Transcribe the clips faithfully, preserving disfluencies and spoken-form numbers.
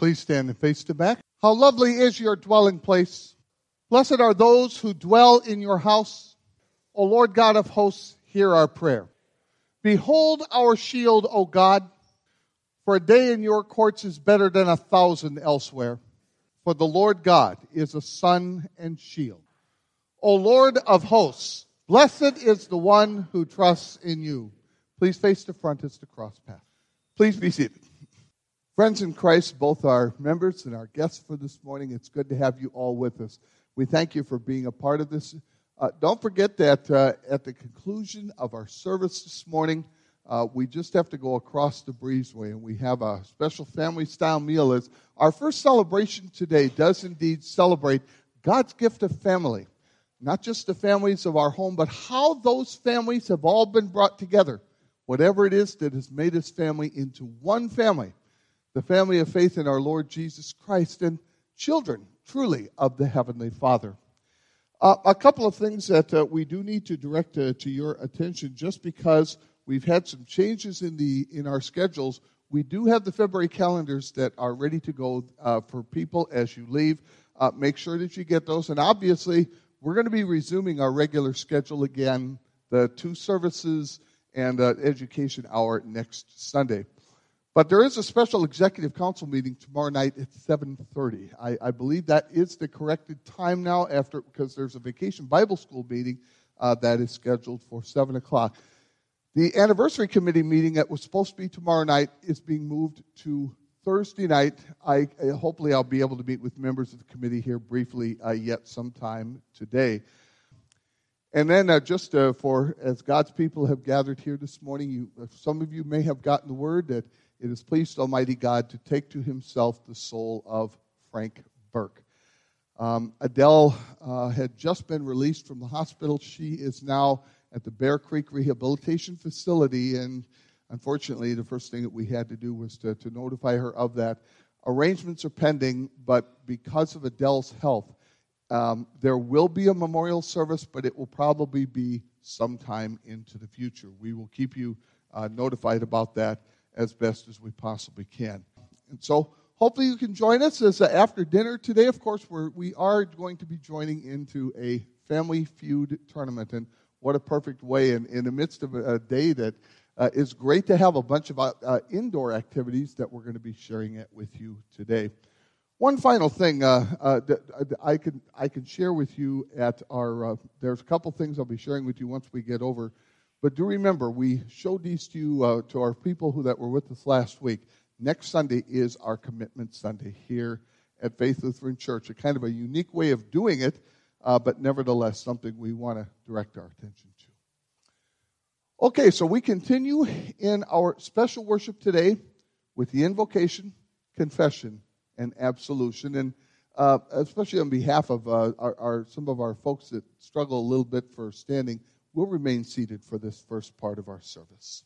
Please stand and face the back. How lovely is your dwelling place. Blessed are those who dwell in your house. O Lord God of hosts, hear our prayer. Behold our shield, O God, for a day in your courts is better than a thousand elsewhere. For the Lord God is a sun and shield. O Lord of hosts, blessed is the one who trusts in you. Please face the front as the cross path. Please be seated. Friends in Christ, both our members and our guests for this morning, it's good to have you all with us. We thank you for being a part of this. Uh, don't forget that uh, at the conclusion of our service this morning, uh, we just have to go across the breezeway, and we have a special family-style meal. As our first celebration today does indeed celebrate God's gift of family. Not just the families of our home, but how those families have all been brought together. Whatever it is that has made us family into one family. The family of faith in our Lord Jesus Christ, and children, truly, of the Heavenly Father. Uh, a couple of things that uh, we do need to direct uh, to your attention, just because we've had some changes in the in our schedules. We do have the February calendars that are ready to go uh, for people as you leave. Uh, make sure that you get those. And obviously, we're going to be resuming our regular schedule again, the two services and uh, education hour next Sunday. But there is a special executive council meeting tomorrow night at seven thirty. I, I believe that is the corrected time now, after because there's a vacation Bible school meeting uh, that is scheduled for seven o'clock. The anniversary committee meeting that was supposed to be tomorrow night is being moved to Thursday night. I, I hopefully I'll be able to meet with members of the committee here briefly uh, yet sometime today. And then uh, just uh, for, as God's people have gathered here this morning, you, uh, some of you may have gotten the word that it has pleased Almighty God to take to himself the soul of Frank Burke. Um, Adele uh, had just been released from the hospital. She is now at the Bear Creek Rehabilitation Facility, and unfortunately, the first thing that we had to do was to, to notify her of that. Arrangements are pending, but because of Adele's health, um, there will be a memorial service, but it will probably be sometime into the future. We will keep you uh, notified about that as best as we possibly can. And so hopefully you can join us as uh, after dinner today. Of course, we're, we are going to be joining into a Family Feud tournament, and what a perfect way in, in the midst of a, a day that uh, is great to have a bunch of uh, uh, indoor activities that we're going to be sharing it with you today. One final thing uh, uh, that I can I can share with you at our, uh, there's a couple things I'll be sharing with you once we get over. But do remember, we showed these to you, uh, to our people who that were with us last week. Next Sunday is our Commitment Sunday here at Faith Lutheran Church. A kind of a unique way of doing it, uh, but nevertheless something we want to direct our attention to. Okay, so we continue in our special worship today with the invocation, confession, and absolution. And uh, especially on behalf of uh, our, our some of our folks that struggle a little bit for standing, we'll remain seated for this first part of our service.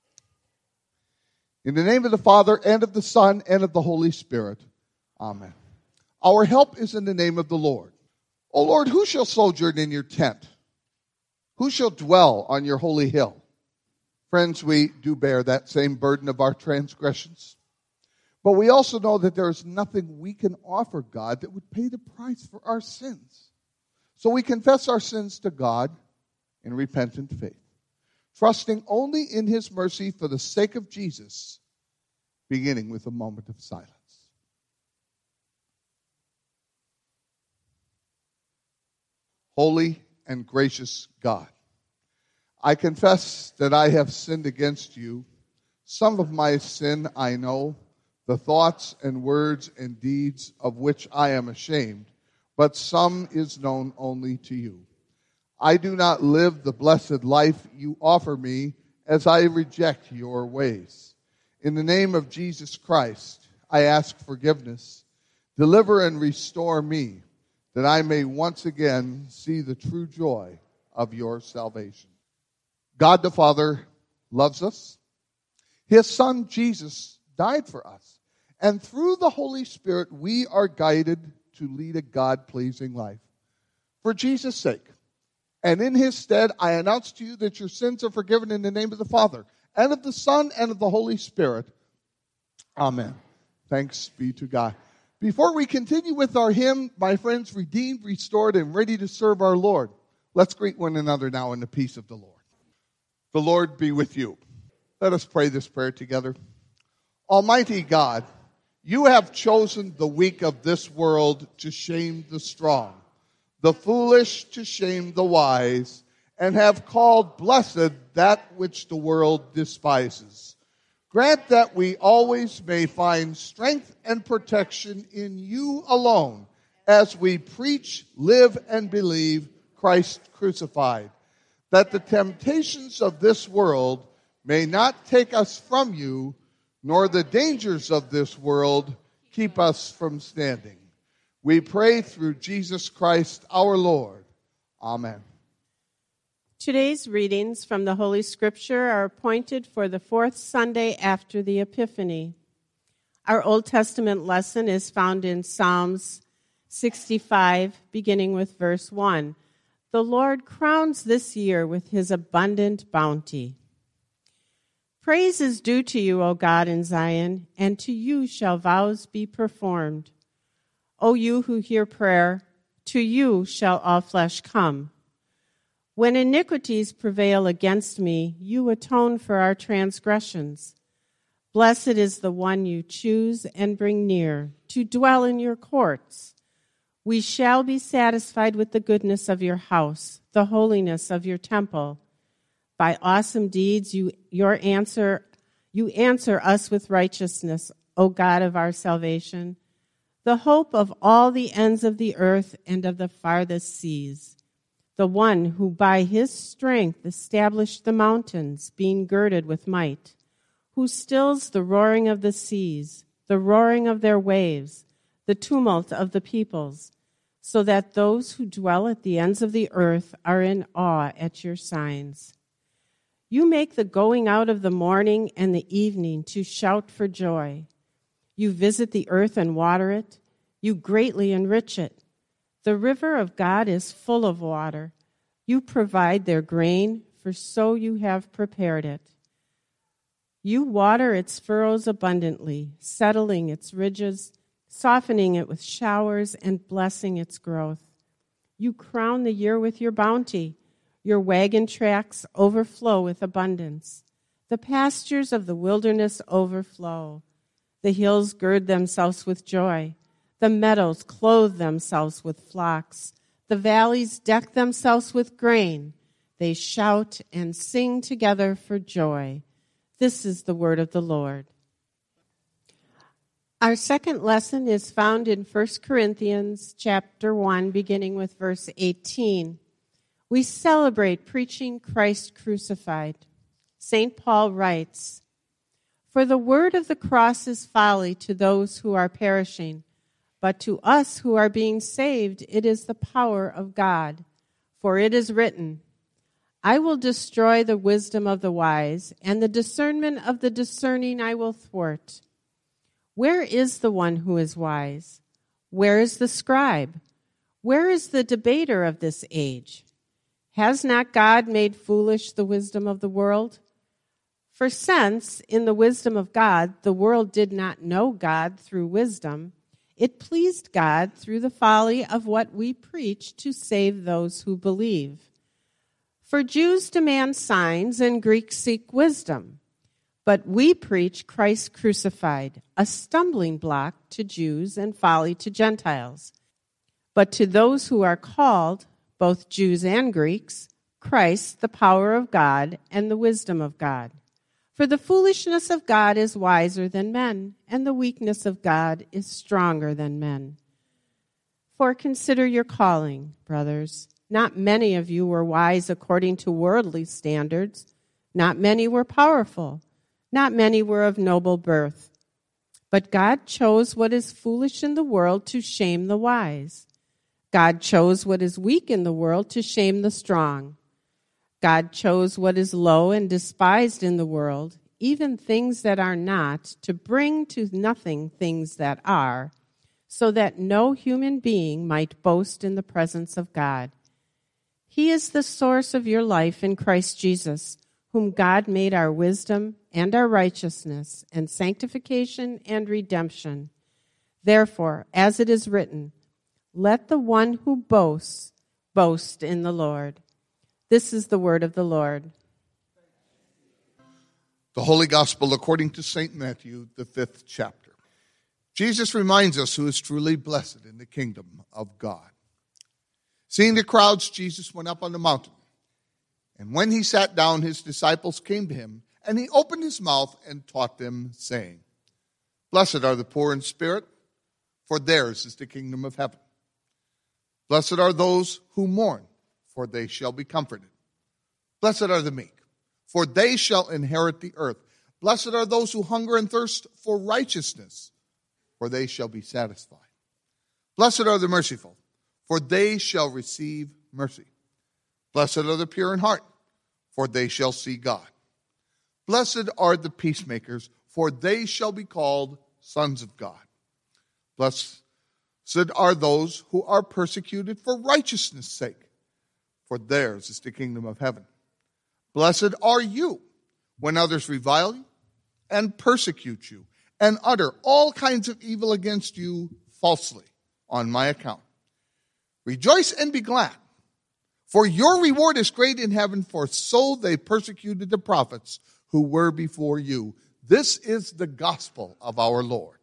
In the name of the Father, and of the Son, and of the Holy Spirit. Amen. Our help is in the name of the Lord. O Lord, who shall sojourn in your tent? Who shall dwell on your holy hill? Friends, we do bear that same burden of our transgressions. But we also know that there is nothing we can offer God that would pay the price for our sins. So we confess our sins to God in repentant faith, trusting only in his mercy for the sake of Jesus, beginning with a moment of silence. Holy and gracious God, I confess that I have sinned against you. Some of my sin I know, the thoughts and words and deeds of which I am ashamed, but some is known only to you. I do not live the blessed life you offer me, as I reject your ways. In the name of Jesus Christ, I ask forgiveness. Deliver and restore me, that I may once again see the true joy of your salvation. God the Father loves us. His Son Jesus died for us. And through the Holy Spirit, we are guided to lead a God-pleasing life. For Jesus' sake, and in his stead, I announce to you that your sins are forgiven in the name of the Father, and of the Son, and of the Holy Spirit. Amen. Thanks be to God. Before we continue with our hymn, my friends, redeemed, restored, and ready to serve our Lord, let's greet one another now in the peace of the Lord. The Lord be with you. Let us pray this prayer together. Almighty God, you have chosen the weak of this world to shame the strong, the foolish to shame the wise, and have called blessed that which the world despises. Grant that we always may find strength and protection in you alone as we preach, live, and believe Christ crucified, that the temptations of this world may not take us from you, nor the dangers of this world keep us from standing. We pray through Jesus Christ our Lord. Amen. Today's readings from the Holy Scripture are appointed for the fourth Sunday after the Epiphany. Our Old Testament lesson is found in Psalms sixty-five, beginning with verse one. The Lord crowns this year with his abundant bounty. Praise is due to you, O God, in Zion, and to you shall vows be performed. O you who hear prayer, to you shall all flesh come. When iniquities prevail against me, you atone for our transgressions. Blessed is the one you choose and bring near, to dwell in your courts. We shall be satisfied with the goodness of your house, the holiness of your temple. By awesome deeds, you your answer you answer us with righteousness, O God of our salvation, the hope of all the ends of the earth and of the farthest seas, the one who by his strength established the mountains, being girded with might, who stills the roaring of the seas, the roaring of their waves, the tumult of the peoples, so that those who dwell at the ends of the earth are in awe at your signs. You make the going out of the morning and the evening to shout for joy. You visit the earth and water it. You greatly enrich it. The river of God is full of water. You provide their grain, for so you have prepared it. You water its furrows abundantly, settling its ridges, softening it with showers, and blessing its growth. You crown the year with your bounty. Your wagon tracks overflow with abundance. The pastures of the wilderness overflow. The hills gird themselves with joy. The meadows clothe themselves with flocks. The valleys deck themselves with grain. They shout and sing together for joy. This is the word of the Lord. Our second lesson is found in First Corinthians chapter one, beginning with verse eighteen. We celebrate preaching Christ crucified. Saint Paul writes, "For the word of the cross is folly to those who are perishing, but to us who are being saved it is the power of God. For it is written, I will destroy the wisdom of the wise, and the discernment of the discerning I will thwart. Where is the one who is wise? Where is the scribe? Where is the debater of this age? Has not God made foolish the wisdom of the world? For since, in the wisdom of God, the world did not know God through wisdom, it pleased God through the folly of what we preach to save those who believe. For Jews demand signs and Greeks seek wisdom, but we preach Christ crucified, a stumbling block to Jews and folly to Gentiles. But to those who are called, both Jews and Greeks, Christ, the power of God and the wisdom of God. For the foolishness of God is wiser than men, and the weakness of God is stronger than men. For consider your calling, brothers. Not many of you were wise according to worldly standards. Not many were powerful. Not many were of noble birth. But God chose what is foolish in the world to shame the wise. God chose what is weak in the world to shame the strong. God chose what is low and despised in the world, even things that are not, to bring to nothing things that are, so that no human being might boast in the presence of God. He is the source of your life in Christ Jesus, whom God made our wisdom and our righteousness, and sanctification and redemption. Therefore, as it is written, let the one who boasts boast in the Lord. This is the word of the Lord. The Holy Gospel according to Saint Matthew, the fifth chapter. Jesus reminds us who is truly blessed in the kingdom of God. Seeing the crowds, Jesus went up on the mountain. And when he sat down, his disciples came to him, and he opened his mouth and taught them, saying, Blessed are the poor in spirit, for theirs is the kingdom of heaven. Blessed are those who mourn, for they shall be comforted. Blessed are the meek, for they shall inherit the earth. Blessed are those who hunger and thirst for righteousness, for they shall be satisfied. Blessed are the merciful, for they shall receive mercy. Blessed are the pure in heart, for they shall see God. Blessed are the peacemakers, for they shall be called sons of God. Blessed are those who are persecuted for righteousness' sake, for theirs is the kingdom of heaven. Blessed are you when others revile you and persecute you and utter all kinds of evil against you falsely on my account. Rejoice and be glad, for your reward is great in heaven, for so they persecuted the prophets who were before you. This is the gospel of our Lord.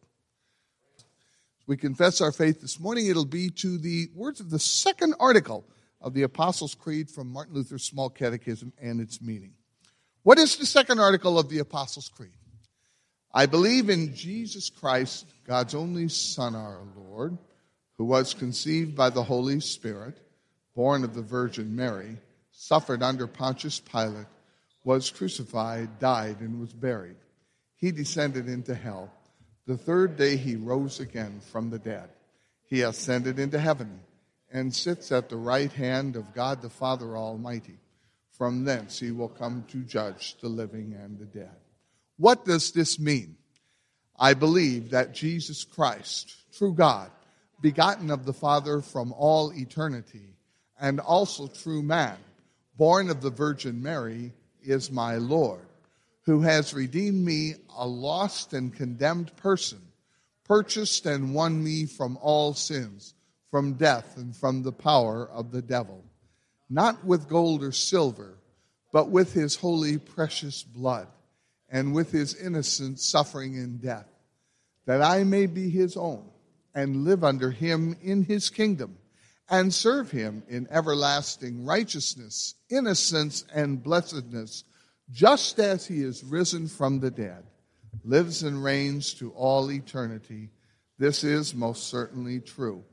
We confess our faith this morning. It'll be to the words of the second article of the Apostles' Creed from Martin Luther's Small Catechism and its meaning. What is the second article of the Apostles' Creed? I believe in Jesus Christ, God's only Son, our Lord, who was conceived by the Holy Spirit, born of the Virgin Mary, suffered under Pontius Pilate, was crucified, died, and was buried. He descended into hell. The third day he rose again from the dead. He ascended into heaven and sits at the right hand of God the Father Almighty. From thence he will come to judge the living and the dead. What does this mean? I believe that Jesus Christ, true God, begotten of the Father from all eternity, and also true man, born of the Virgin Mary, is my Lord, who has redeemed me, a lost and condemned person, purchased and won me from all sins, from death and from the power of the devil, not with gold or silver, but with his holy precious blood, and with his innocent suffering in death, that I may be his own, and live under him in his kingdom, and serve him in everlasting righteousness, innocence, and blessedness, just as he is risen from the dead, lives and reigns to all eternity. This is most certainly true.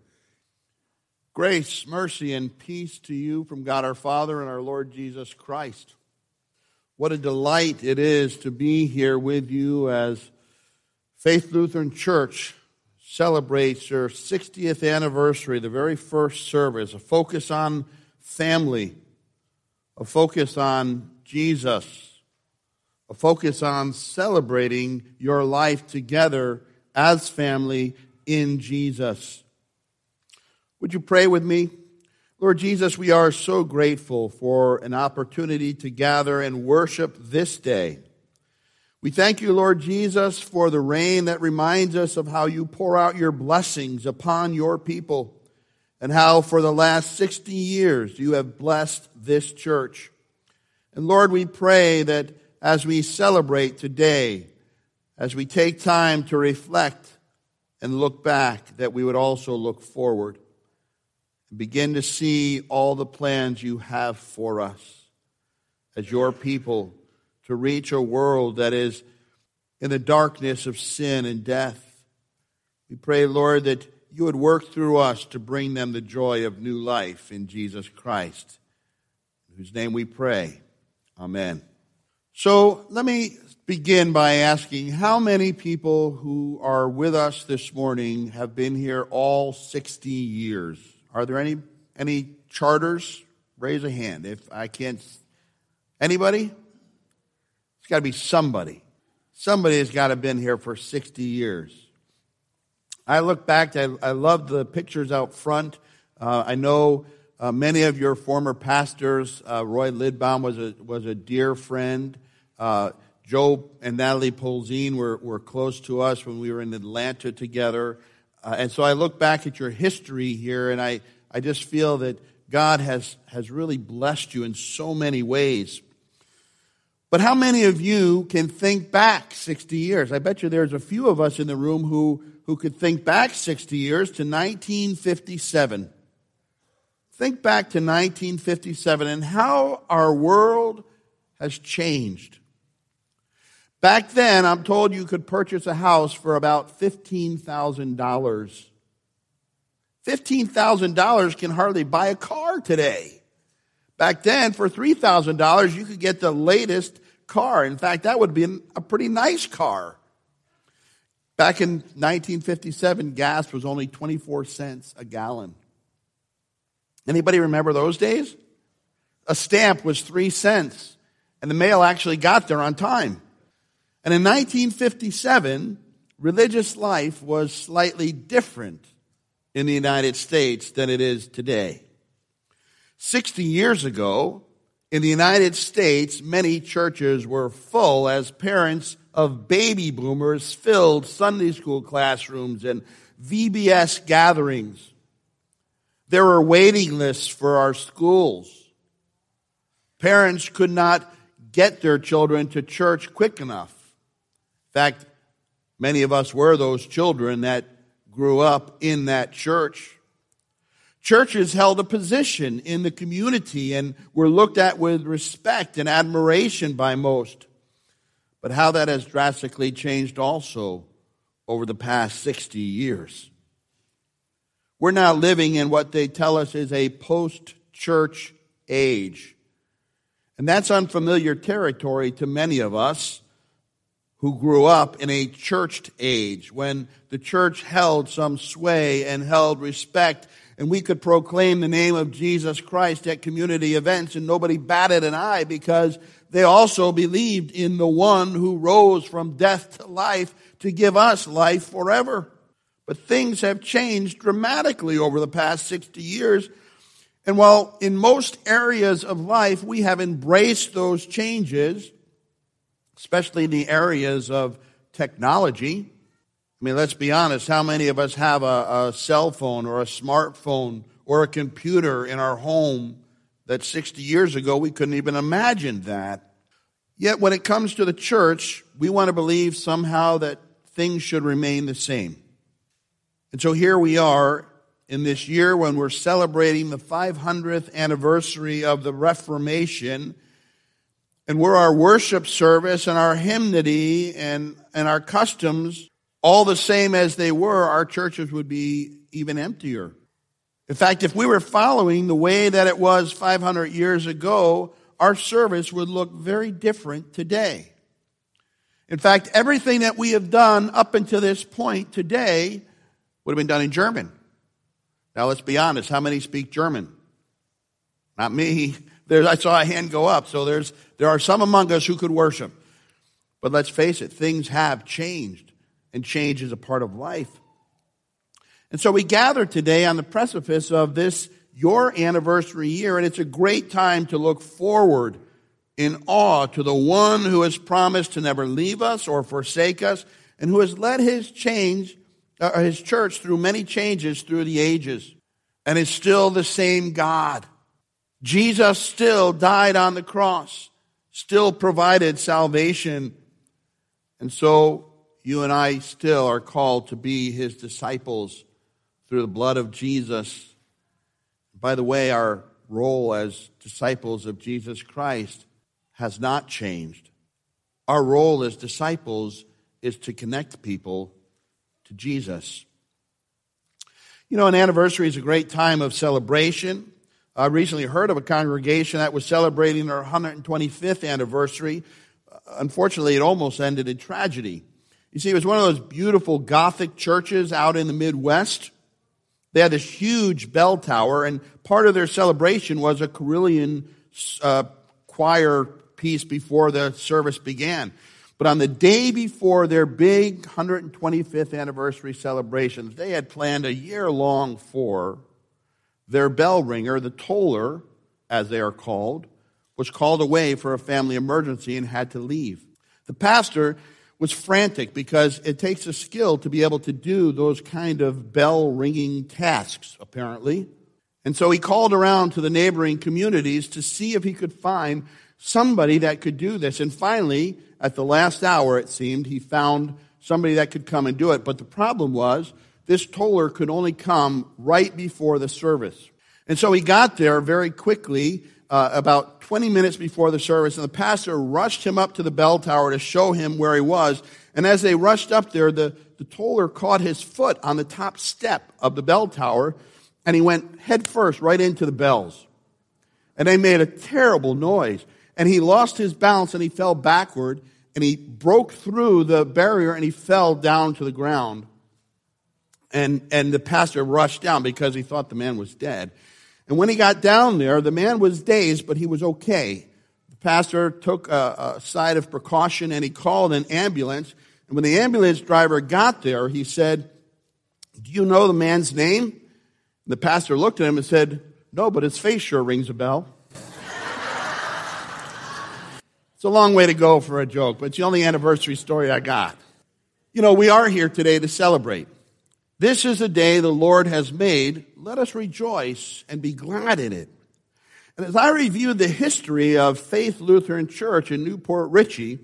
Grace, mercy, and peace to you from God our Father and our Lord Jesus Christ. What a delight it is to be here with you as Faith Lutheran Church celebrates their sixtieth anniversary, the very first service, a focus on family, a focus on Jesus, a focus on celebrating your life together as family in Jesus. Would you pray with me? Lord Jesus, we are so grateful for an opportunity to gather and worship this day. We thank you, Lord Jesus, for the rain that reminds us of how you pour out your blessings upon your people and how for the last sixty years you have blessed this church. And Lord, we pray that as we celebrate today, as we take time to reflect and look back, that we would also look forward and begin to see all the plans you have for us as your people to reach a world that is in the darkness of sin and death. We pray, Lord, that you would work through us to bring them the joy of new life in Jesus Christ, in whose name we pray. Amen. So let me begin by asking, how many people who are with us this morning have been here all sixty years? Are there any any charters? Raise a hand. If I can't, anybody? It's got to be somebody. Somebody has got to have been here for sixty years. I look back, I, I love the pictures out front. Uh, I know uh, many of your former pastors. Uh, Roy Lidbaum was a was a dear friend. Uh, Joe and Natalie Polzine were, were close to us when we were in Atlanta together. Uh, and so I look back at your history here, and I, I just feel that God has, has really blessed you in so many ways. But how many of you can think back sixty years? I bet you there's a few of us in the room who, who could think back sixty years to nineteen fifty-seven. Think back to nineteen fifty-seven and how our world has changed. Back then, I'm told you could purchase a house for about fifteen thousand dollars. fifteen thousand dollars can hardly buy a car today. Back then, for three thousand dollars, you could get the latest car. In fact, that would be a pretty nice car. Back in nineteen fifty-seven, gas was only twenty-four cents a gallon. Anybody remember those days? A stamp was three cents, and the mail actually got there on time. And in nineteen fifty-seven, religious life was slightly different in the United States than it is today. sixty years ago, in the United States, many churches were full as parents of baby boomers filled Sunday school classrooms and V B S gatherings. There were waiting lists for our schools. Parents could not get their children to church quick enough. In fact, many of us were those children that grew up in that church. Churches held a position in the community and were looked at with respect and admiration by most. But how that has drastically changed also over the past sixty years. We're now living in what they tell us is a post-church age. And that's unfamiliar territory to many of us who grew up in a churched age when the church held some sway and held respect, and we could proclaim the name of Jesus Christ at community events and nobody batted an eye because they also believed in the one who rose from death to life to give us life forever. But things have changed dramatically over the past sixty years. And while in most areas of life we have embraced those changes, especially in the areas of technology. I mean, let's be honest, how many of us have a, a cell phone or a smartphone or a computer in our home that sixty years ago we couldn't even imagine that? Yet when it comes to the church, we want to believe somehow that things should remain the same. And so here we are in this year when we're celebrating the five hundredth anniversary of the Reformation. And were our worship service and our hymnody and, and our customs all the same as they were, our churches would be even emptier. In fact, if we were following the way that it was five hundred years ago, our service would look very different today. In fact, everything that we have done up until this point today would have been done in German. Now, let's be honest. How many speak German? Not me. There's, I saw a hand go up. So there's there are some among us who could worship. But let's face it, things have changed, and change is a part of life. And so we gather today on the precipice of this, your anniversary year, and it's a great time to look forward in awe to the one who has promised to never leave us or forsake us, and who has led his change, uh, his church through many changes through the ages, and is still the same God. Jesus still died on the cross, still provided salvation, and so you and I still are called to be his disciples through the blood of Jesus. By the way, our role as disciples of Jesus Christ has not changed. Our role as disciples is to connect people to Jesus. You know, an anniversary is a great time of celebration. I recently heard of a congregation that was celebrating their one hundred twenty-fifth anniversary. Unfortunately, it almost ended in tragedy. You see, it was one of those beautiful Gothic churches out in the Midwest. They had this huge bell tower, and part of their celebration was a Carillon uh, choir piece before the service began. But on the day before their big one hundred twenty-fifth anniversary celebrations, they had planned a year long for their bell ringer, the toller, as they are called, was called away for a family emergency and had to leave. The pastor was frantic because it takes a skill to be able to do those kind of bell-ringing tasks, apparently. And so he called around to the neighboring communities to see if he could find somebody that could do this. And finally, at the last hour, it seemed, he found somebody that could come and do it. But the problem was, this toller could only come right before the service. And so he got there very quickly, uh, about twenty minutes before the service, and the pastor rushed him up to the bell tower to show him where he was. And as they rushed up there, the, the toller caught his foot on the top step of the bell tower, and he went head first right into the bells. And they made a terrible noise. And he lost his balance, and he fell backward, and he broke through the barrier, and he fell down to the ground. And, and the pastor rushed down because he thought the man was dead. And when he got down there, the man was dazed, but he was okay. The pastor took a, a side of precaution, and he called an ambulance. And when the ambulance driver got there, he said, "Do you know the man's name?" And the pastor looked at him and said, "No, but his face sure rings a bell." It's a long way to go for a joke, but it's the only anniversary story I got. You know, we are here today to celebrate. This is a day the Lord has made. Let us rejoice and be glad in it. And as I reviewed the history of Faith Lutheran Church in Newport Richey,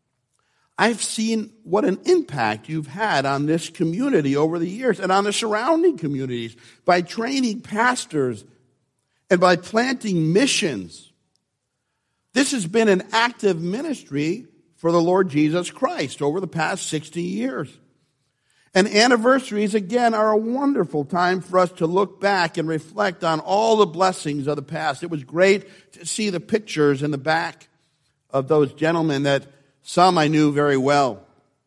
I've seen what an impact you've had on this community over the years and on the surrounding communities by training pastors and by planting missions. This has been an active ministry for the Lord Jesus Christ over the past sixty years. And anniversaries, again, are a wonderful time for us to look back and reflect on all the blessings of the past. It was great to see the pictures in the back of those gentlemen that some I knew very well.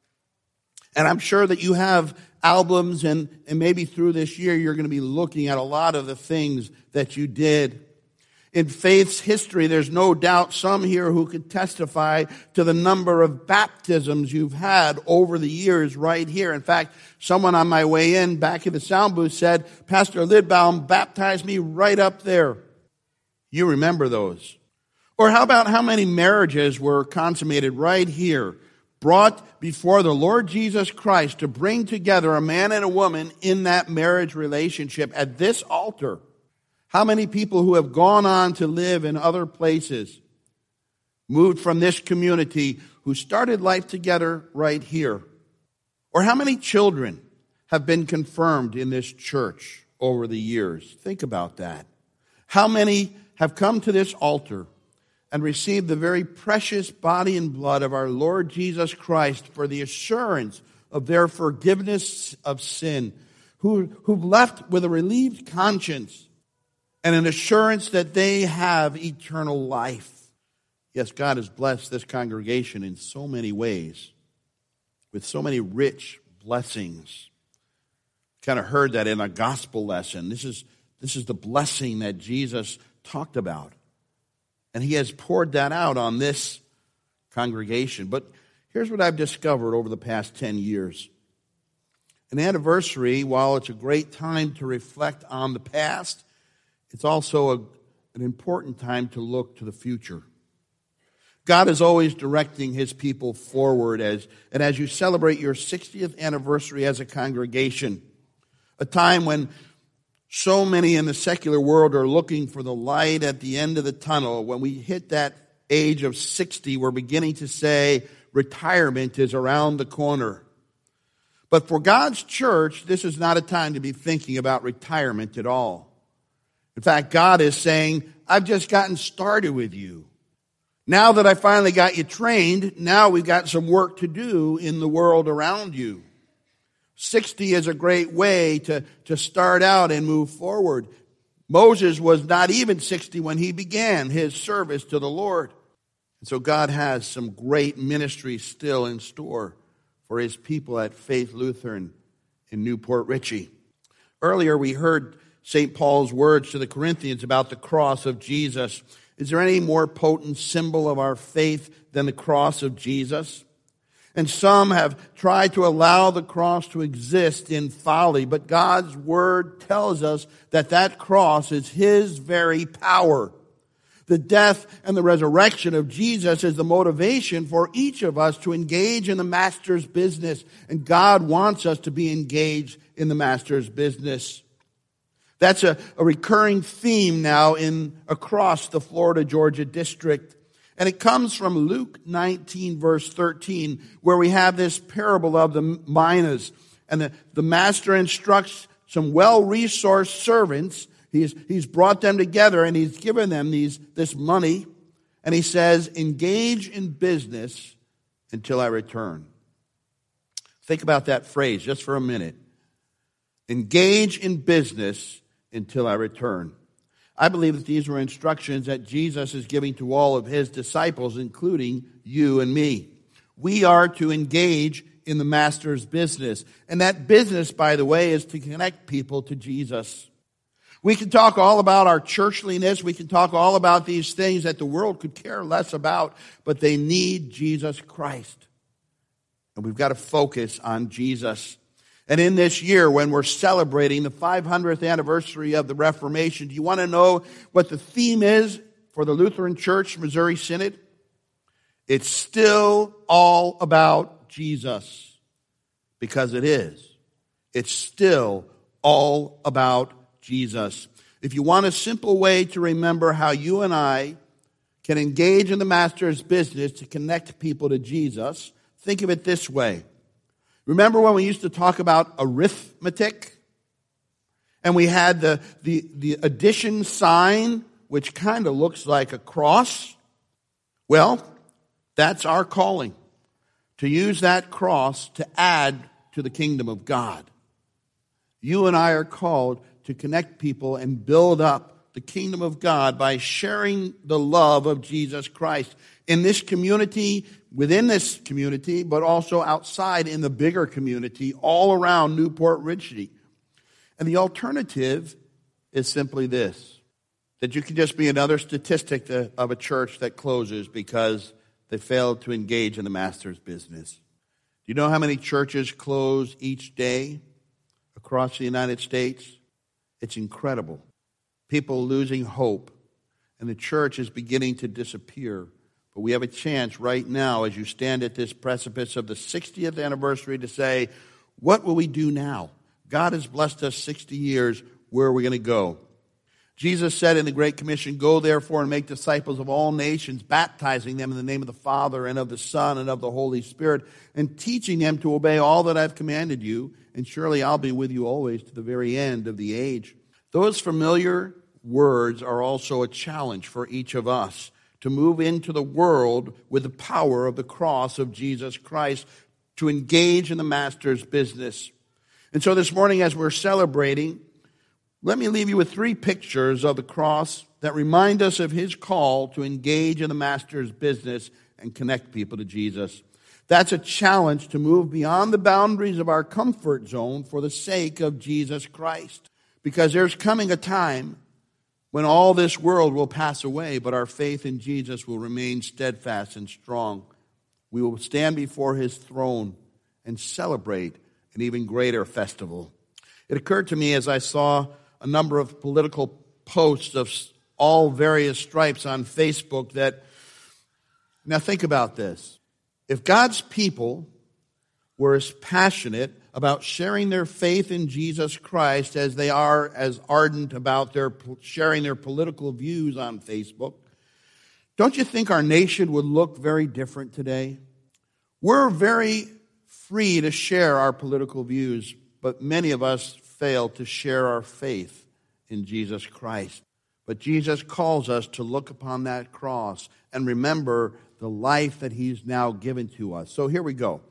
And I'm sure that you have albums, and, and maybe through this year you're going to be looking at a lot of the things that you did. In Faith's history, there's no doubt some here who could testify to the number of baptisms you've had over the years right here. In fact, someone on my way in back in the sound booth said, "Pastor Lidbaum baptized me right up there." You remember those. Or how about how many marriages were consummated right here, brought before the Lord Jesus Christ to bring together a man and a woman in that marriage relationship at this altar? How many people who have gone on to live in other places, moved from this community, who started life together right here? Or how many children have been confirmed in this church over the years? Think about that. How many have come to this altar and received the very precious body and blood of our Lord Jesus Christ for the assurance of their forgiveness of sin, who, who've left with a relieved conscience and an assurance that they have eternal life? Yes, God has blessed this congregation in so many ways, with so many rich blessings. Kind of heard that in a gospel lesson. This is, this is the blessing that Jesus talked about. And he has poured that out on this congregation. But here's what I've discovered over the past ten years. An anniversary, while it's a great time to reflect on the past, it's also a, an important time to look to the future. God is always directing his people forward, as and as you celebrate your sixtieth anniversary as a congregation, a time when so many in the secular world are looking for the light at the end of the tunnel. When we hit that age of sixty, we're beginning to say retirement is around the corner. But for God's church, this is not a time to be thinking about retirement at all. In fact, God is saying, I've just gotten started with you. Now that I finally got you trained, now we've got some work to do in the world around you. sixty is a great way to, to start out and move forward. Moses was not even sixty when he began his service to the Lord. And so God has some great ministry still in store for his people at Faith Lutheran in Newport Richey. Earlier we heard Saint Paul's words to the Corinthians about the cross of Jesus. Is there any more potent symbol of our faith than the cross of Jesus? And some have tried to allow the cross to exist in folly, but God's word tells us that that cross is his very power. The death and the resurrection of Jesus is the motivation for each of us to engage in the Master's business. And God wants us to be engaged in the Master's business. That's a, a recurring theme now in across the Florida-Georgia district. And it comes from Luke nineteen, verse thirteen, where we have this parable of the minas. And the, the master instructs some well-resourced servants. He's, he's brought them together and he's given them these this money. And he says, engage in business until I return. Think about that phrase just for a minute. Engage in business until I return. I believe that these were instructions that Jesus is giving to all of his disciples, including you and me. We are to engage in the Master's business. And that business, by the way, is to connect people to Jesus. We can talk all about our churchliness. We can talk all about these things that the world could care less about, but they need Jesus Christ. And we've got to focus on Jesus. And in this year, when we're celebrating the five hundredth anniversary of the Reformation, do you want to know what the theme is for the Lutheran Church Missouri Synod? It's still all about Jesus, because it is. It's still all about Jesus. If you want a simple way to remember how you and I can engage in the Master's business to connect people to Jesus, think of it this way. Remember when we used to talk about arithmetic? And we had the, the, the addition sign, which kind of looks like a cross? Well, that's our calling, to use that cross to add to the kingdom of God. You and I are called to connect people and build up the kingdom of God by sharing the love of Jesus Christ in this community, within this community, but also outside in the bigger community all around Newport Richey. And the alternative is simply this, that you can just be another statistic of a church that closes because they failed to engage in the Master's business. Do you know how many churches close each day across the United States? It's incredible. People losing hope, and the church is beginning to disappear. But we have a chance right now, as you stand at this precipice of the sixtieth anniversary, to say, what will we do now? God has blessed us sixty years. Where are we going to go? Jesus said in the Great Commission, go therefore and make disciples of all nations, baptizing them in the name of the Father and of the Son and of the Holy Spirit, and teaching them to obey all that I've commanded you. And surely I'll be with you always to the very end of the age. Those familiar words are also a challenge for each of us to move into the world with the power of the cross of Jesus Christ, to engage in the Master's business. And so this morning, as we're celebrating, let me leave you with three pictures of the cross that remind us of his call to engage in the Master's business and connect people to Jesus. That's a challenge to move beyond the boundaries of our comfort zone for the sake of Jesus Christ. Because there's coming a time when all this world will pass away, but our faith in Jesus will remain steadfast and strong. We will stand before his throne and celebrate an even greater festival. It occurred to me as I saw a number of political posts of all various stripes on Facebook that, now think about this. If God's people were as passionate about sharing their faith in Jesus Christ as they are as ardent about their sharing their political views on Facebook, don't you think our nation would look very different today? We're very free to share our political views, but many of us fail to share our faith in Jesus Christ. But Jesus calls us to look upon that cross and remember the life that he's now given to us. So here we go.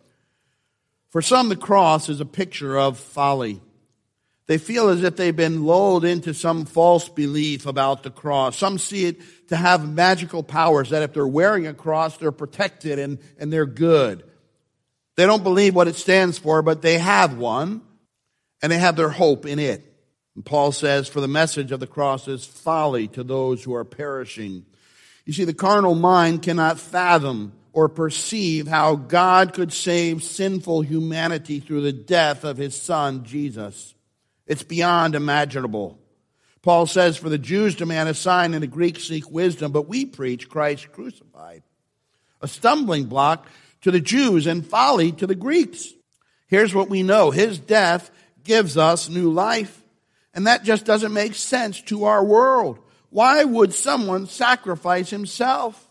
For some, the cross is a picture of folly. They feel as if they've been lulled into some false belief about the cross. Some see it to have magical powers, that if they're wearing a cross, they're protected and, and they're good. They don't believe what it stands for, but they have one, and they have their hope in it. And Paul says, for the message of the cross is folly to those who are perishing. You see, the carnal mind cannot fathom or perceive how God could save sinful humanity through the death of his Son, Jesus. It's beyond imaginable. Paul says, for the Jews demand a sign and the Greeks seek wisdom, but we preach Christ crucified, a stumbling block to the Jews and folly to the Greeks. Here's what we know. His death gives us new life, and that just doesn't make sense to our world. Why would someone sacrifice himself?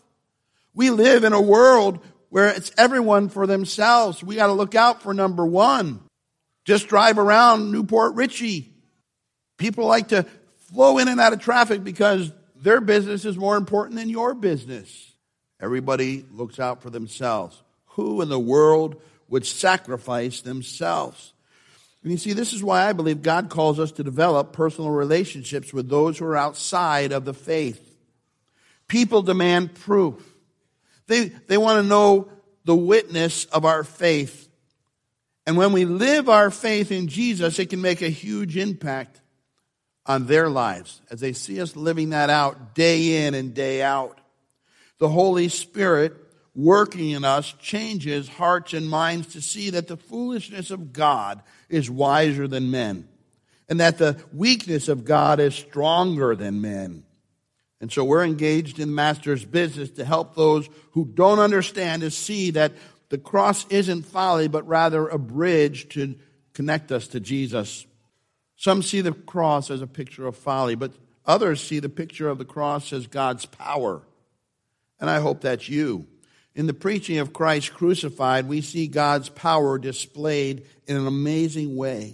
We live in a world where it's everyone for themselves. We got to look out for number one. Just drive around Newport Richie. People like to flow in and out of traffic because their business is more important than your business. Everybody looks out for themselves. Who in the world would sacrifice themselves? And you see, this is why I believe God calls us to develop personal relationships with those who are outside of the faith. People demand proof. They, they want to know the witness of our faith. And when we live our faith in Jesus, it can make a huge impact on their lives as they see us living that out day in and day out. The Holy Spirit working in us changes hearts and minds to see that the foolishness of God is wiser than men, and that the weakness of God is stronger than men. And so we're engaged in the Master's business to help those who don't understand to see that the cross isn't folly, but rather a bridge to connect us to Jesus. Some see the cross as a picture of folly, but others see the picture of the cross as God's power. And I hope that's you. In the preaching of Christ crucified, we see God's power displayed in an amazing way.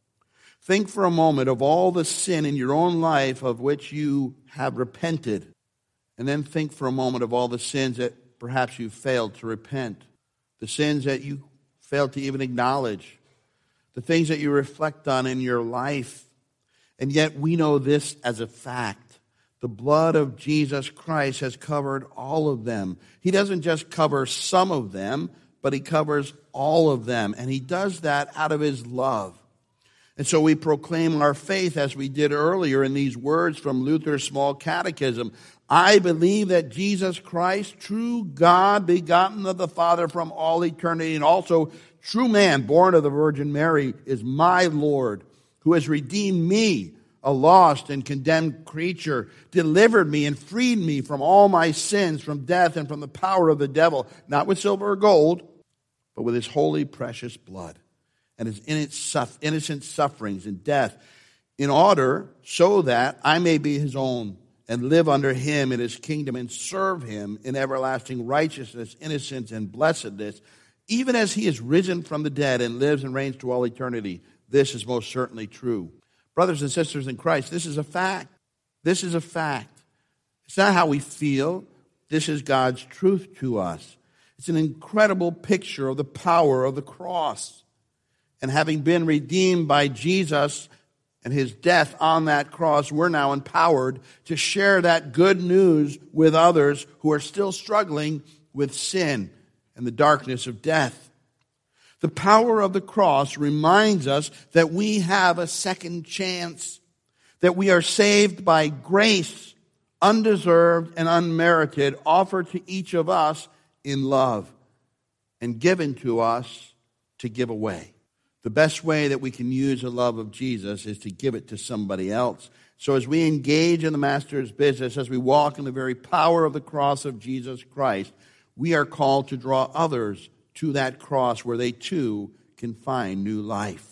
Think for a moment of all the sin in your own life of which you have repented. And then think for a moment of all the sins that perhaps you failed to repent. The sins that you failed to even acknowledge. The things that you reflect on in your life. And yet we know this as a fact. The blood of Jesus Christ has covered all of them. He doesn't just cover some of them, but he covers all of them. And he does that out of his love. And so we proclaim our faith as we did earlier in these words from Luther's Small Catechism. I believe that Jesus Christ, true God, begotten of the Father from all eternity, and also true man, born of the Virgin Mary, is my Lord, who has redeemed me, a lost and condemned creature, delivered me and freed me from all my sins, from death and from the power of the devil, not with silver or gold, but with his holy, precious blood and his innocent sufferings and death, in order so that I may be his own and live under him in his kingdom and serve him in everlasting righteousness, innocence, and blessedness, even as he is risen from the dead and lives and reigns to all eternity. This is most certainly true. Brothers and sisters in Christ, this is a fact. This is a fact. It's not how we feel. This is God's truth to us. It's an incredible picture of the power of the cross. And having been redeemed by Jesus and his death on that cross, we're now empowered to share that good news with others who are still struggling with sin and the darkness of death. The power of the cross reminds us that we have a second chance, that we are saved by grace, undeserved and unmerited, offered to each of us in love and given to us to give away. The best way that we can use the love of Jesus is to give it to somebody else. So as we engage in the Master's business, as we walk in the very power of the cross of Jesus Christ, we are called to draw others to that cross where they too can find new life.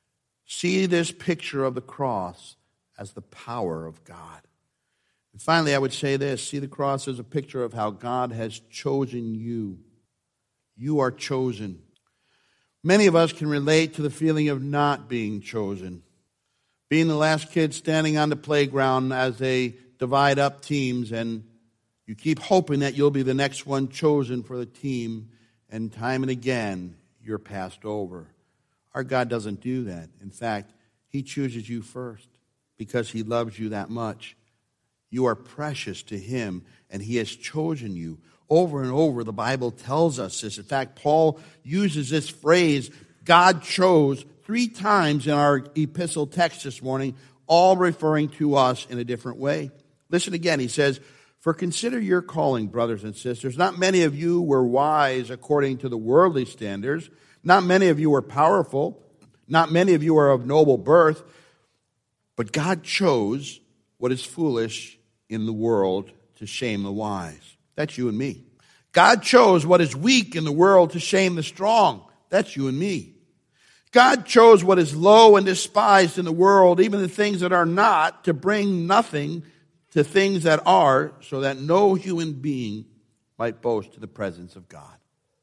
See this picture of the cross as the power of God. And finally, I would say this. See the cross as a picture of how God has chosen you. You are chosen. Many of us can relate to the feeling of not being chosen. Being the last kid standing on the playground as they divide up teams, and you keep hoping that you'll be the next one chosen for the team, and time and again, you're passed over. Our God doesn't do that. In fact, he chooses you first because he loves you that much. You are precious to him, and he has chosen you. Over and over, the Bible tells us this. In fact, Paul uses this phrase, God chose, three times in our epistle text this morning, all referring to us in a different way. Listen again, he says, for consider your calling, brothers and sisters. Not many of you were wise according to the worldly standards. Not many of you were powerful. Not many of you are of noble birth. But God chose what is foolish in the world to shame the wise. That's you and me. God chose what is weak in the world to shame the strong. That's you and me. God chose what is low and despised in the world, even the things that are not, to bring nothing to things that are, so that no human being might boast to the presence of God.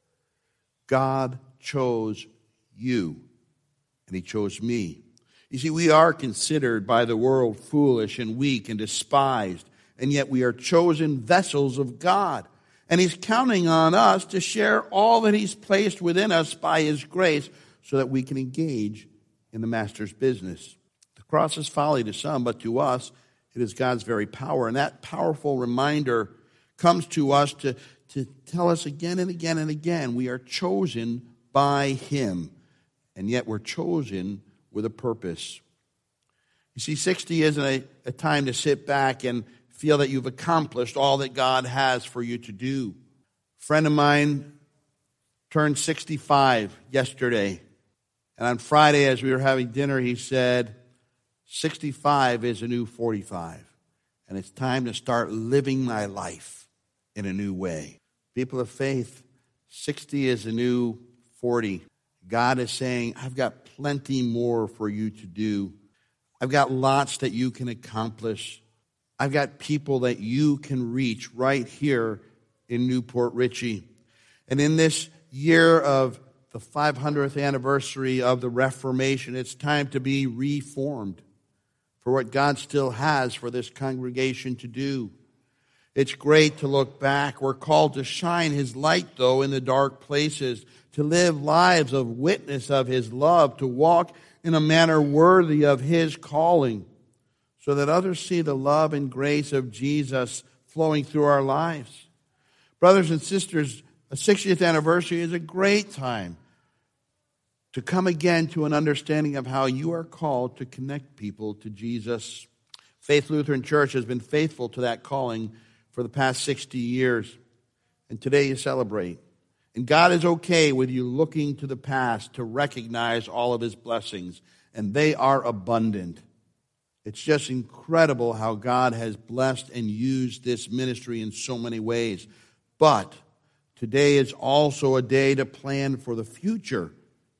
God chose you, and he chose me. You see, we are considered by the world foolish and weak and despised, and yet we are chosen vessels of God. And he's counting on us to share all that he's placed within us by his grace so that we can engage in the master's business. The cross is folly to some, but to us, it is God's very power. And that powerful reminder comes to us to, to tell us again and again and again, we are chosen by him. And yet we're chosen with a purpose. You see, sixty isn't a, a time to sit back and feel that you've accomplished all that God has for you to do. A friend of mine turned sixty-five yesterday. And on Friday, as we were having dinner, he said, sixty-five is a new forty-five. And it's time to start living my life in a new way. People of faith, sixty is a new forty. God is saying, I've got plenty more for you to do. I've got lots that you can accomplish. I've got people that you can reach right here in Newport Richey. And in this year of the five hundredth anniversary of the Reformation, it's time to be reformed for what God still has for this congregation to do. It's great to look back. We're called to shine his light, though, in the dark places, to live lives of witness of his love, to walk in a manner worthy of his calling, so that others see the love and grace of Jesus flowing through our lives. Brothers and sisters, a sixtieth anniversary is a great time to come again to an understanding of how you are called to connect people to Jesus. Faith Lutheran Church has been faithful to that calling for the past sixty years. And today you celebrate. And God is okay with you looking to the past to recognize all of his blessings. And they are abundant. It's just incredible how God has blessed and used this ministry in so many ways. But today is also a day to plan for the future,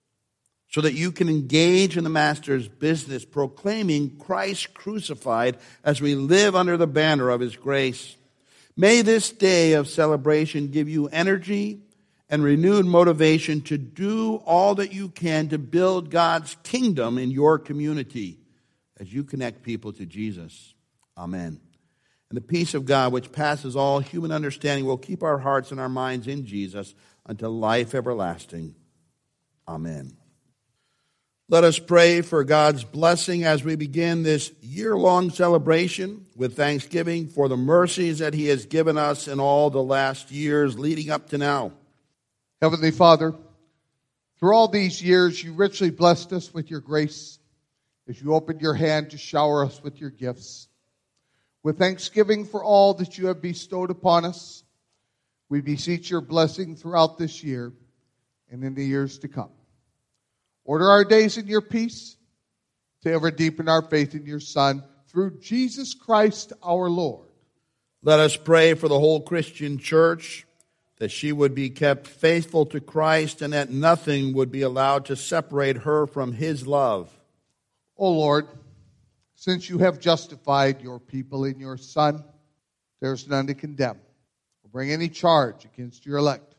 so that you can engage in the Master's business, proclaiming Christ crucified as we live under the banner of his grace. May this day of celebration give you energy and renewed motivation to do all that you can to build God's kingdom in your community as you connect people to Jesus. Amen. And the peace of God, which passes all human understanding, will keep our hearts and our minds in Jesus until life everlasting. Amen. Let us pray for God's blessing as we begin this year-long celebration with thanksgiving for the mercies that he has given us in all the last years leading up to now. Heavenly Father, through all these years, you richly blessed us with your grace as you opened your hand to shower us with your gifts. With thanksgiving for all that you have bestowed upon us, we beseech your blessing throughout this year and in the years to come. Order our days in your peace to ever deepen our faith in your Son through Jesus Christ our Lord. Let us pray for the whole Christian church, that she would be kept faithful to Christ and that nothing would be allowed to separate her from his love. O Lord, since you have justified your people in your Son, there is none to condemn or bring any charge against your elect.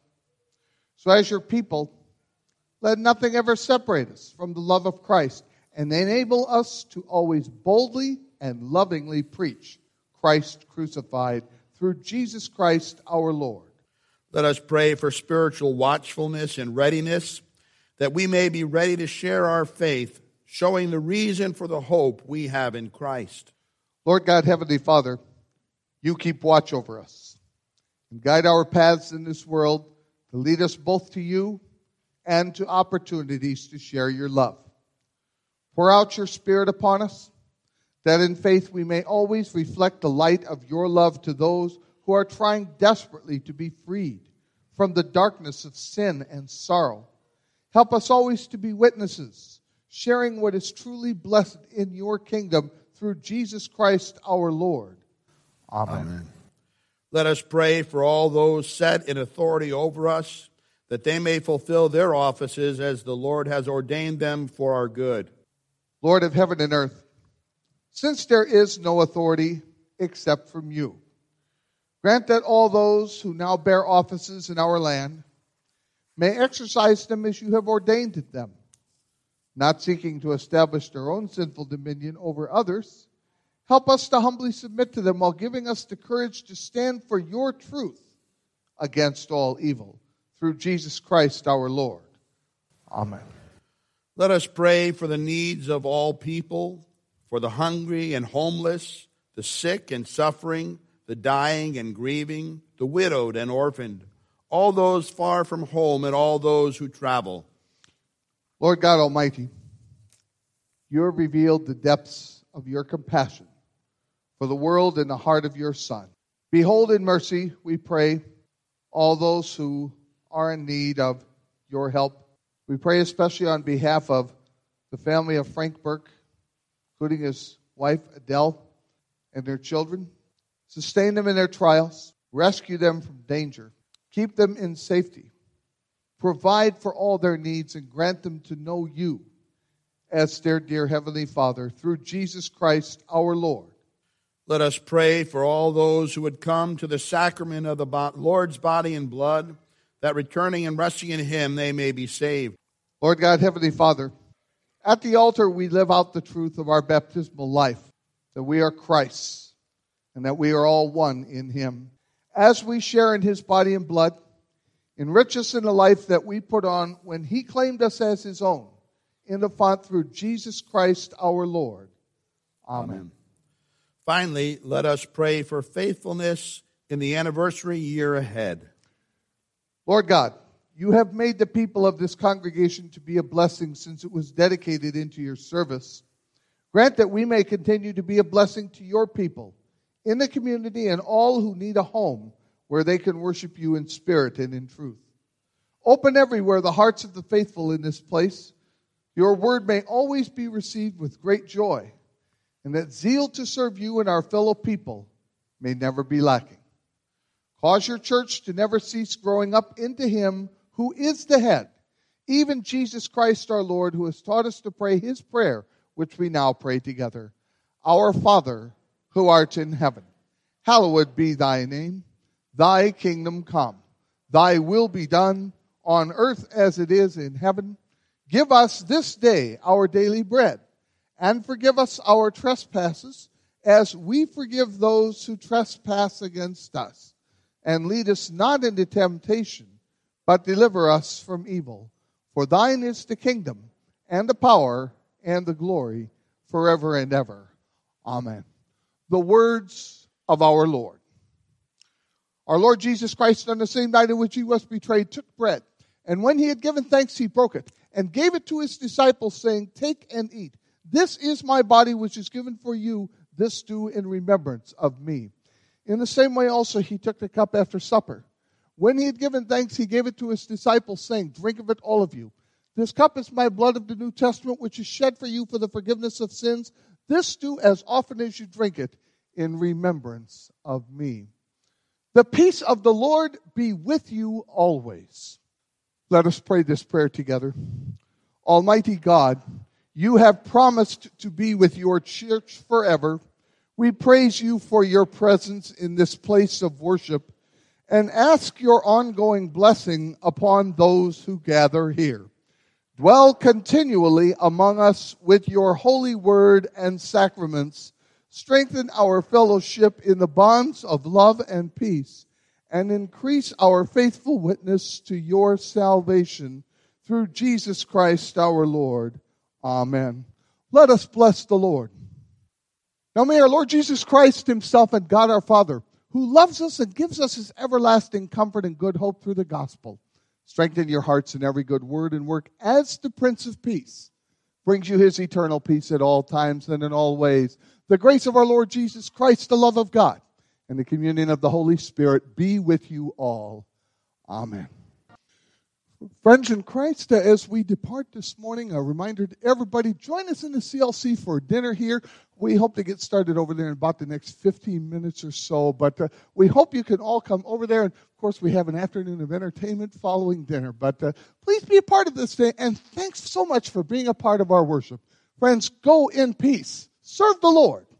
So as your people, let nothing ever separate us from the love of Christ, and enable us to always boldly and lovingly preach Christ crucified through Jesus Christ our Lord. Let us pray for spiritual watchfulness and readiness, that we may be ready to share our faith, showing the reason for the hope we have in Christ. Lord God, Heavenly Father, you keep watch over us and guide our paths in this world to lead us both to you and to opportunities to share your love. Pour out your Spirit upon us, that in faith we may always reflect the light of your love to those who are trying desperately to be freed from the darkness of sin and sorrow. Help us always to be witnesses, sharing what is truly blessed in your kingdom through Jesus Christ our Lord. Amen. Amen. Let us pray for all those set in authority over us, that they may fulfill their offices as the Lord has ordained them for our good. Lord of heaven and earth, since there is no authority except from you, grant that all those who now bear offices in our land may exercise them as you have ordained them, not seeking to establish their own sinful dominion over others. Help us to humbly submit to them while giving us the courage to stand for your truth against all evil. Through Jesus Christ our Lord. Amen. Let us pray for the needs of all people, for the hungry and homeless, the sick and suffering, the dying and grieving, the widowed and orphaned, all those far from home and all those who travel. Lord God Almighty, you have revealed the depths of your compassion for the world in the heart of your Son. Behold in mercy, we pray, all those who are in need of your help. We pray especially on behalf of the family of Frank Burke, including his wife Adele and their children. Sustain them in their trials. Rescue them from danger. Keep them in safety. Provide for all their needs and grant them to know you as their dear Heavenly Father, through Jesus Christ our Lord. Let us pray for all those who would come to the sacrament of the Lord's body and blood, that returning and resting in him they may be saved. Lord God, Heavenly Father, at the altar we live out the truth of our baptismal life, that we are Christ's, and that we are all one in him. As we share in his body and blood, enrich us in the life that we put on when he claimed us as his own, in the font through Jesus Christ our Lord. Amen. Amen. Finally, let us pray for faithfulness in the anniversary year ahead. Lord God, you have made the people of this congregation to be a blessing since it was dedicated into your service. Grant that we may continue to be a blessing to your people in the community and all who need a home where they can worship you in spirit and in truth. Open everywhere the hearts of the faithful in this place. Your word may always be received with great joy, and that zeal to serve you and our fellow people may never be lacking. Cause your church to never cease growing up into him who is the head, even Jesus Christ our Lord, who has taught us to pray his prayer, which we now pray together. Our Father, who art in heaven, hallowed be thy name. Thy kingdom come. Thy will be done on earth as it is in heaven. Give us this day our daily bread, and forgive us our trespasses, as we forgive those who trespass against us. And lead us not into temptation, but deliver us from evil. For thine is the kingdom, and the power, and the glory, forever and ever. Amen. The words of our Lord. Our Lord Jesus Christ, on the same night in which he was betrayed, took bread. And when he had given thanks, he broke it, and gave it to his disciples, saying, Take and eat. This is my body, which is given for you. This do in remembrance of me. In the same way also he took the cup after supper. When he had given thanks, he gave it to his disciples, saying, Drink of it, all of you. This cup is my blood of the New Testament, which is shed for you for the forgiveness of sins. This do as often as you drink it in remembrance of me. The peace of the Lord be with you always. Let us pray this prayer together. Almighty God, you have promised to be with your church forever. We praise you for your presence in this place of worship and ask your ongoing blessing upon those who gather here. Dwell continually among us with your holy word and sacraments. Strengthen our fellowship in the bonds of love and peace, and increase our faithful witness to your salvation through Jesus Christ our Lord. Amen. Let us bless the Lord. Now may our Lord Jesus Christ himself and God our Father, who loves us and gives us his everlasting comfort and good hope through the gospel, strengthen your hearts in every good word and work as the Prince of Peace brings you his eternal peace at all times and in all ways. The grace of our Lord Jesus Christ, the love of God, and the communion of the Holy Spirit be with you all. Amen. Friends in Christ, uh, as we depart this morning, a reminder to everybody, join us in the C L C for dinner here. We hope to get started over there in about the next fifteen minutes or so, but uh, we hope you can all come over there. And, of course, we have an afternoon of entertainment following dinner. But uh, please be a part of this day, and thanks so much for being a part of our worship. Friends, go in peace. Serve the Lord.